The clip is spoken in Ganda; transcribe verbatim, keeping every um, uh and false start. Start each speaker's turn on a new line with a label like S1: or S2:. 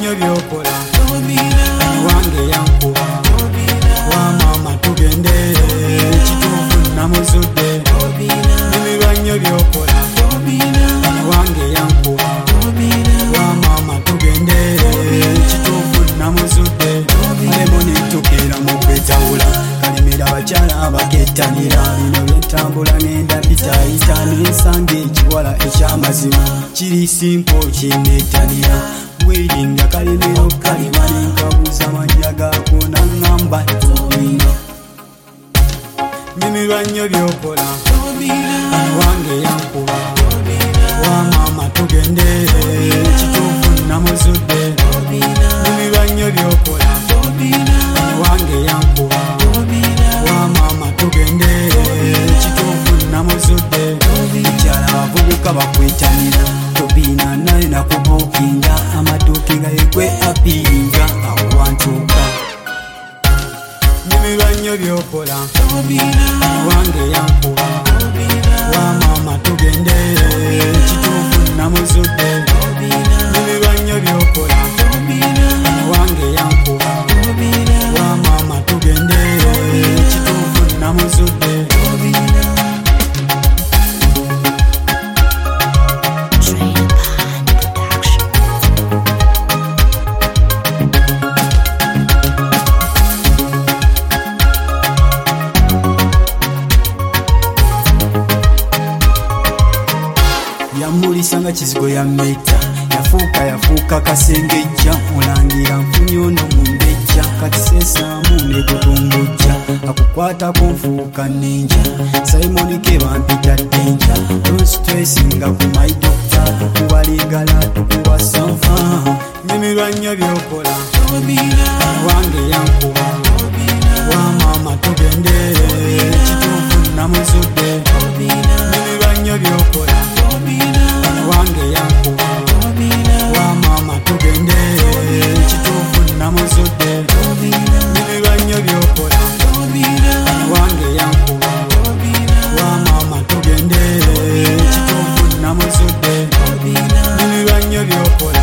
S1: nnyo by'okola wange yankuba wa maama tugende ekituufu namuzudde nyumirwa nnyo by'okola wange yankuba wa maama tugende ekituufu namuzudde alemo nentukeera mu kwetawula kalimira abakyala abakettanira bino byentambula ngenda bitayita nensanga ekiwala ekyamazima kiri simpo kinettanira weeringa kalimiro kalima nenkabuuza manya gaako naŋŋamba tobina nyumirwa nnyo by'okola wange yankuba wa maama tugende ekituufu namuzudde nyumirwa nnyo by'okola wange yankuba wa maama tugende ekituufu namuzudde ekyala abavubuka bakwetanira tobina naye nakubuukinga amatuuki nga yegwe apiringa awo wantuuka nyumirwa nnyo by'okola wange yankuba wa maama tugende ekituufu namuzudde nyumirwa nnyo by'okola wange yankuba wa maama tugende ekituufu namuzudde yamulisa nga kizigo ya mmetta yafuuka yafuuka kasengejja mulangira nfunye ono mumbejja kati sesaamu negutumbujja akukwatako nfuuka ninja Simon Keba mpita ddenja tonsitwesinga ku my doctor tukubaligala tukuba sanfa nyumirwa nnyo by'okola wange yankuba wa maama tugende ekituufu namuzudde nyumirwa nnyo by'okola wange yankuba wa maama tugende ekituufu namuzudde nyumirwa nnyo by'okola wange yankuba wa maama tugende ekituufu namuzudde nyumirwa nnyo by'okola